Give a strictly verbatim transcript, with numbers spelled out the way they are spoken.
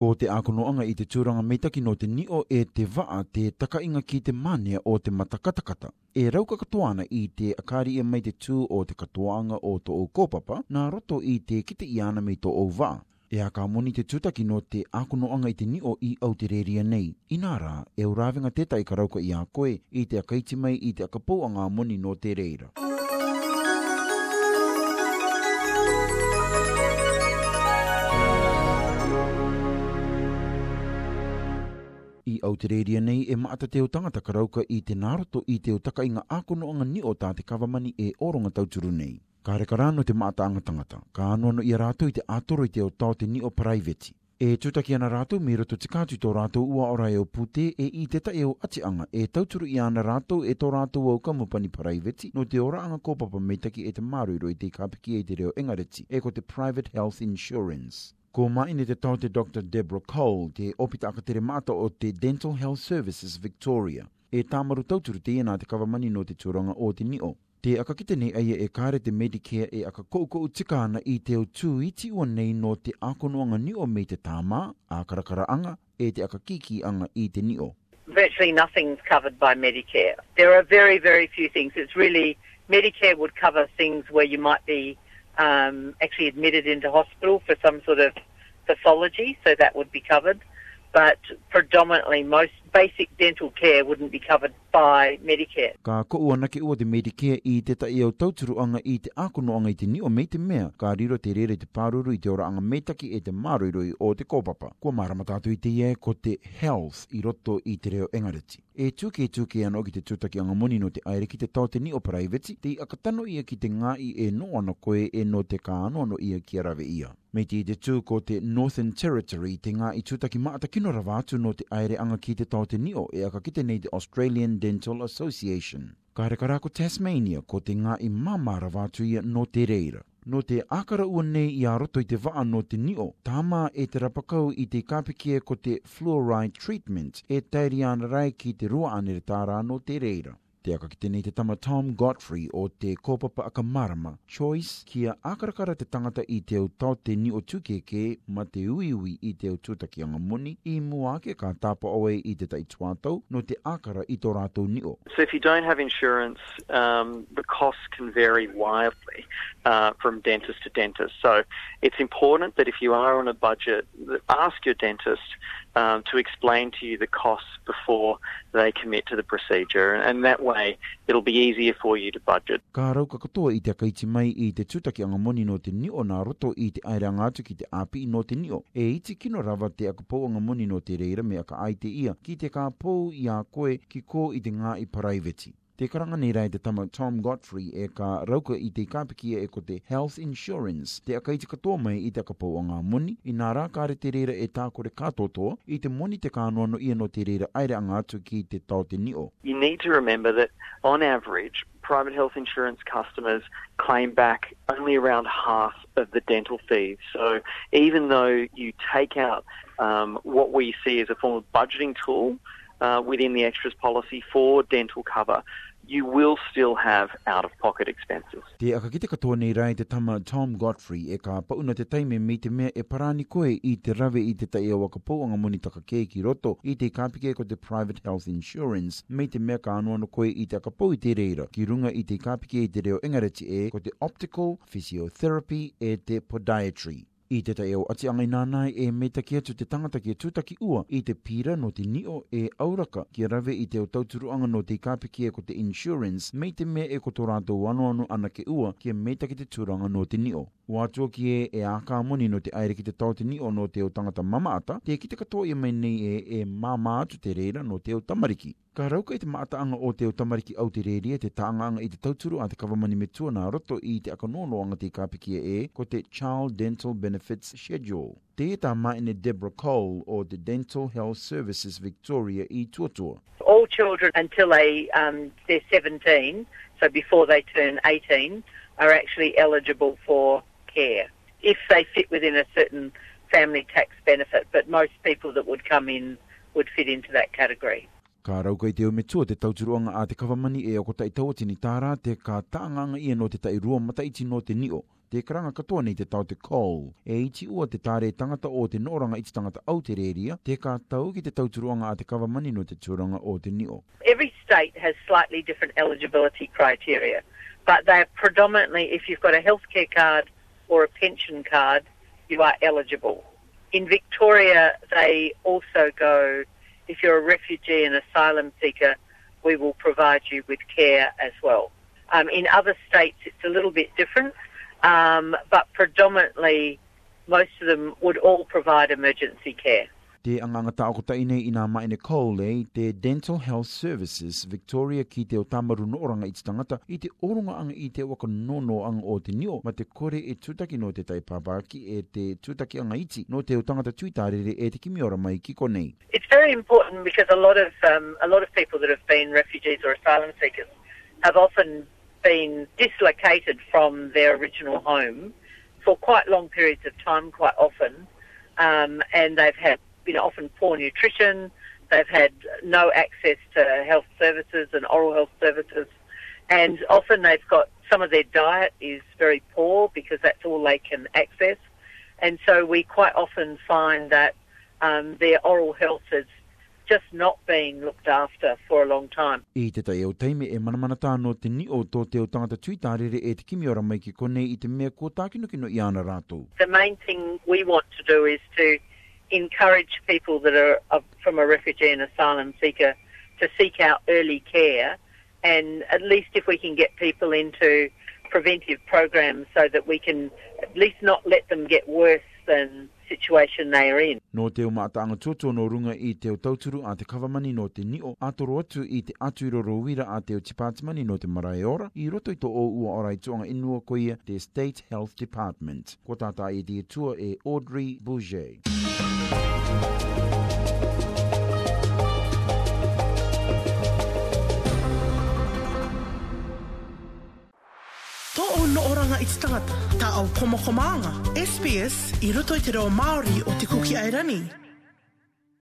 O te akonoanga I te tūranga meitaki no te nio e te waa te takainga ki te manea o te matakatakata. E rauka katoana I te akari e mai te tū o te katoanga o to o kōpapa, nā roto I te kite I ana me to o waa. E a ka moni te tūtaki no te akonoanga I te nio I Aotearoa nei. Inara, e urawenga tētai ka rauka I a koe I te akaiti mai I te akapou a ngā moni no te reira. I Aotearoa nei e maata te o tangata karauka I te naroto I te o taka I ngā akonoanga ni o tā te kawamani e oronga tauturu nei. Ka reka rāno te maata anga tangata, ka anono I a rātou I te atoro I te o tau te ni o private. E tūtaki ana rātou me roto te kātu tō rātou ua ora e o pute e I te ta e o ati anga e tauturu I ana rātou e tō rātou au kamupani private no te ora anga kōpapa meitaki e te maruro I te kāpiki e te reo engareti e ko te private health insurance. Ko maine te tau te Doctor Deborah Cole, te opita akatere mata o te Dental Health Services Victoria. E tāmaru tauturu te iana te kawamani no te tūranga o te nio. Te akakite nei aia e kāre te Medicare e aka koukou tika ana I te o tū iti ua nei no te akonoanga nio mei te tāma, a karakara anga, e te akakiki anga I te nio. Virtually nothing's covered by Medicare. There are very, very few things. It's really, Medicare would cover things where you might be um, actually admitted into hospital for some sort of pathology, so that would be covered. But predominantly, most basic dental care wouldn't be covered by Medicare. Ka koua nake ua te Medicare I te tai au tauturu anga I te akonoanga I te nio mei te mea, ka riro te rere te pāruru I te ora anga meitaki e te maroiroi o te kōpapa. Kua maramatatu I te ie ko te health I roto I te reo engareti. E tuke tuke ano ki te tūtaki anga moni no te aere ki te tau te nio private, te akatano ia ki te ngāi e no ana koe e no te ka anono ia ki arawe ia. Mei te te tū ko te Northern Territory te ngā I tūtaki maata kino rawatu no te aere anga ki te tau te nio e aka kite nei te Australian Dental Association. Ka rekara ko Tasmania ko te ngā I mama rawatu ia no te reira. No te akara ua nei I a roto I te waa no te nio, tāma e te rapakau I te kāpikia ko te fluoride treatment e tairi ana rai ki te rua anere tāra no te reira. Te akakite nei te tama Tom Godfrey o te kōpapa akamarama, Choice, kia akarakara te tangata I te au tau te ni o tūkeke ma te uiui I te au tūtaki anga moni, I muake ka tāpa oe I te tai tuatau, no te akara I tō rātou ni o. So if you don't have insurance, um, the costs can vary wildly uh, from dentist to dentist. So it's important that if you are on a budget, ask your dentist Um, to explain to you the costs before they commit to the procedure, and that way it'll be easier for you to budget. Ka rauka katoa I te akaiti mai I te tūtaki anga moni no te nio nā roto I te aere atu ki te api no te nio. E iti kino rawa te akapou anga moni no te reira me aka ai te ia, ki te ka pou I a koe ki ko I te ngā I private. Te karanga nei rai te tama Tom Godfrey e ka rauka I te kāpikia e ko te health insurance. Te akaiti katoa mai I te akapou a ngā moni, I nā rā kāre te reira e tā kore kātotoa, I te moni te kānoano ia no te reira aere anga atu ki te tau te nio. You need to remember that on average, private health insurance customers claim back only around half of the dental fees. So even though you take out um, what we see as a form of budgeting tool uh, within the extras policy for dental cover, you will still have out-of-pocket expenses. Te akakite katoa nei rai te tama Tom Godfrey e ka pauna te taime me te mea e parani koe I te rawe I te tai e wakapou anga moni taka kei ki roto I te kāpike ko te private health insurance me te mea ka anuano koe I te akapou I te reira ki runga I te kāpike I te reo engareti e ko te optical, physiotherapy e te podiatry. I te tai au ati angai nānai e me taki atu te tangata ki tūtaki ua I te pira no te nio e auraka ki rawe I te o tauturuanga no te kāpiki e ko te insurance me te mea e ko tō rātou wanoano ana ke ua ki me taki te tūranga no te nio. Wātua ki e e aka moni no te aere ki te tau te nio no te o tangata mamaata, te ki te katoa I mai nei e e mama atu te reira no te o tamariki. Ka rauka I te maataanga o te o tamariki au te reria te taanganga I te tauturu a te kawamani me tua nā roto I te akanonoanga te kāpikia e ko te Child Dental Benefits Schedule. Te e tā maine Deborah Cole o the Dental Health Services Victoria I tuatua. All children until they, um, they're seventeen, so before they turn eighteen, are actually eligible for care if they fit within a certain family tax benefit, but most people that would come in would fit into that category. Ka rau kai te o me tua te tauturuanga a te kawamani e o ko tai tau tini tāra te ka taanganga ia no te tai rua mataiti no te nio. Te karanga katoa nei te tau te Cole. E iti ua te tāre tangata o te nooranga iti tangata au te reria, te ka tau ki te tauturuanga a te kawamani no te turanga o te nio. Every state has slightly different eligibility criteria, but they're predominantly, if you've got a healthcare card or a pension card, you are eligible. In Victoria, they also go, if you're a refugee and asylum seeker, we will provide you with care as well. Um, in other states, it's a little bit different, um, but predominantly, most of them would all provide emergency care. Te angangata o kota ine ina maine Cole, te Dental Health Services Victoria ki te o tamaru no oranga i te tangata i te orunga anga i te waka nono anga o te nio, ma te kore e tutaki no te taipapaki e te tutaki anga iti no te o tangata tuitarere e te kimiora mai ki konei. It's very important because a lot of um, a lot of people that have been refugees or asylum seekers have often been dislocated from their original home for quite long periods of time, quite often, um, and they've had you know, often poor nutrition, they've had no access to health services and oral health services, and often they've got, some of their diet is very poor because that's all they can access, and so we quite often find that um, their oral health has just not been looked after for a long time. I te tai au teime e manamanata no te ni o tō te o tangata tuitarere e te kimiora mai ki konei i te mea ko tākino kino i ana rātou. The main thing we want to do is to encourage people that are uh, from a refugee and asylum seeker to seek out early care, and at least if we can get people into preventive programs so that we can at least not let them get worse than the situation they are in. No te o maataanga toto no runga i te o tauturu a te kawamani no te nio, atoro atu i te atu i rorowira a te o tipātimani no te marae ora, i roto i to o ua ora i tuanga inua koia te State Health Department. Ko tata i te tua e Audrey Bouget. Tō o no oranga i te tangata, tā au komakomanga. S B S, i roto i te reo Māori o te kuki airani.